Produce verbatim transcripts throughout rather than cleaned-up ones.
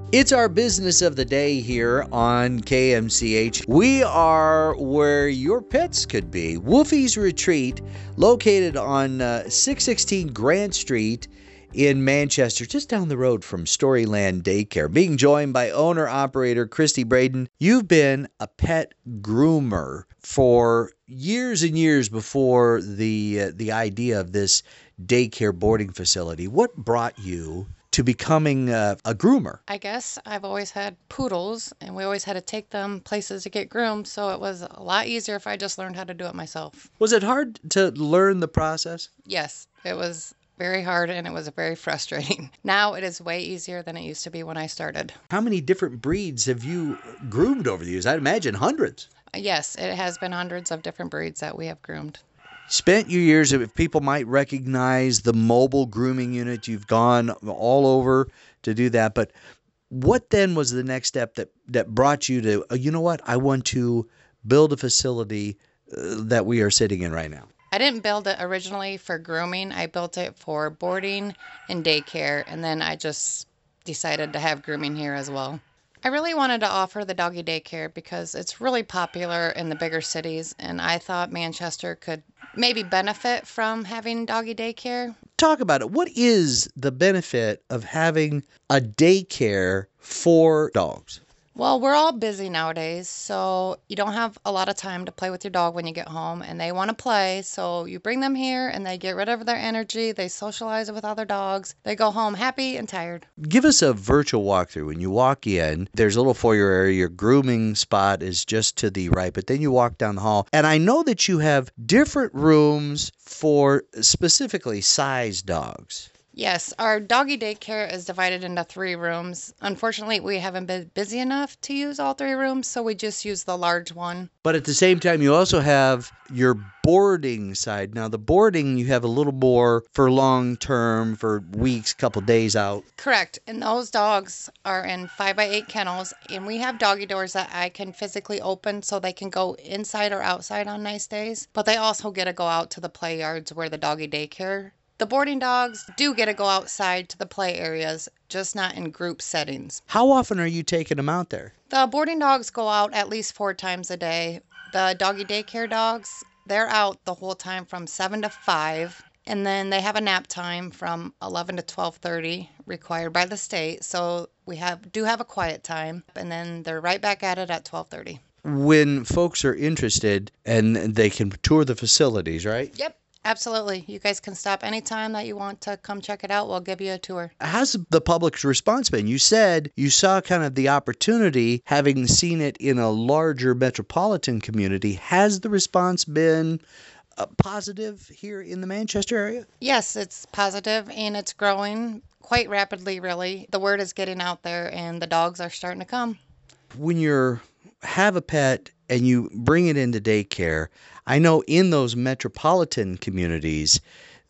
It's our business of the day here on K M C H. We are where your pets could be. Wolfie's Retreat, located on uh, six sixteen Grant Street in Manchester, just down the road from Storyland Daycare. Being joined by owner-operator Christy Braden. You've been a pet groomer for years and years before the uh, the idea of this daycare boarding facility. What brought you to becoming uh, a groomer? I guess I've always had poodles, and we always had to take them places to get groomed, so it was a lot easier if I just learned how to do it myself. Was it hard to learn the process? Yes, it was very hard, and it was very frustrating. Now it is way easier than it used to be when I started. How many different breeds have you groomed over the years? I'd imagine hundreds. Yes, it has been hundreds of different breeds that we have groomed. Spent your years, if people might recognize the mobile grooming unit, you've gone all over to do that. But what then was the next step that, that brought you to, oh, you know what, I want to build a facility uh, that we are sitting in right now? I didn't build it originally for grooming. I built it for boarding and daycare, and then I just decided to have grooming here as well. I really wanted to offer the doggy daycare because it's really popular in the bigger cities, and I thought Manchester could maybe benefit from having doggy daycare. Talk about it. What is the benefit of having a daycare for dogs? Well, we're all busy nowadays, so you don't have a lot of time to play with your dog when you get home, and they want to play, so you bring them here and they get rid of their energy, they socialize with other dogs, they go home happy and tired. Give us a virtual walkthrough. When you walk in, there's a little foyer area, your grooming spot is just to the right, but then you walk down the hall, and I know that you have different rooms for specifically sized dogs. Yes, our doggy daycare is divided into three rooms. Unfortunately, we haven't been busy enough to use all three rooms, so we just use the large one. But at the same time, you also have your boarding side. Now, the boarding, you have a little more for long term, for weeks, couple days out. Correct. And those dogs are in five by eight kennels, and we have doggy doors that I can physically open so they can go inside or outside on nice days. But they also get to go out to the play yards where the doggy daycare. The boarding dogs do get to go outside to the play areas, just not in group settings. How often are you taking them out there? The boarding dogs go out at least four times a day. The doggy daycare dogs, they're out the whole time from seven to five, and then they have a nap time from eleven to twelve thirty required by the state. So we have do have a quiet time, and then they're right back at it at twelve thirty. When folks are interested, and they can tour the facilities, right? Yep. Absolutely. You guys can stop anytime that you want to come check it out. We'll give you a tour. How's the public's response been? You said you saw kind of the opportunity, having seen it in a larger metropolitan community. Has the response been uh, positive here in the Manchester area? Yes, it's positive, and it's growing quite rapidly, really. The word is getting out there, and the dogs are starting to come. When you have a pet and you bring it into daycare, I know in those metropolitan communities,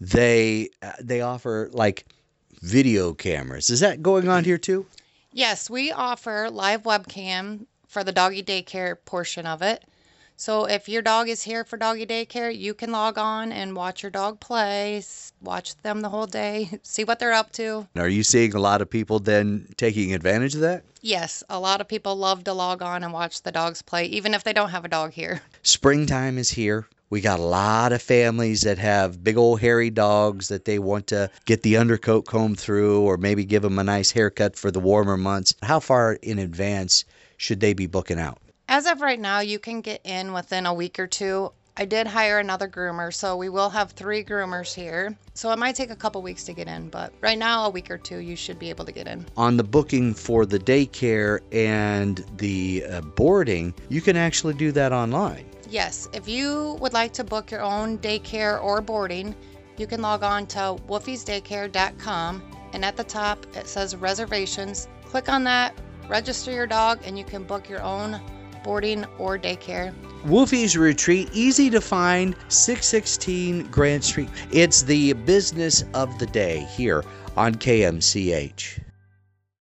they uh, they offer like video cameras. Is that going on here too? Yes, we offer live webcam for the doggy daycare portion of it. So if your dog is here for doggy daycare, you can log on and watch your dog play, watch them the whole day, see what they're up to. Are you seeing a lot of people then taking advantage of that? Yes, a lot of people love to log on and watch the dogs play, even if they don't have a dog here. Springtime is here. We got a lot of families that have big old hairy dogs that they want to get the undercoat combed through, or maybe give them a nice haircut for the warmer months. How far in advance should they be booking out? As of right now, you can get in within a week or two. I did hire another groomer, so we will have three groomers here. So it might take a couple weeks to get in, but right now, a week or two, you should be able to get in. On the booking for the daycare and the uh, boarding, you can actually do that online. Yes, if you would like to book your own daycare or boarding, you can log on to wolfies daycare dot com, and at the top it says reservations. Click on that, register your dog, and you can book your own boarding or daycare. Wolfie's Retreat, easy to find, six sixteen Grant Street. It's the business of the day here on K M C H.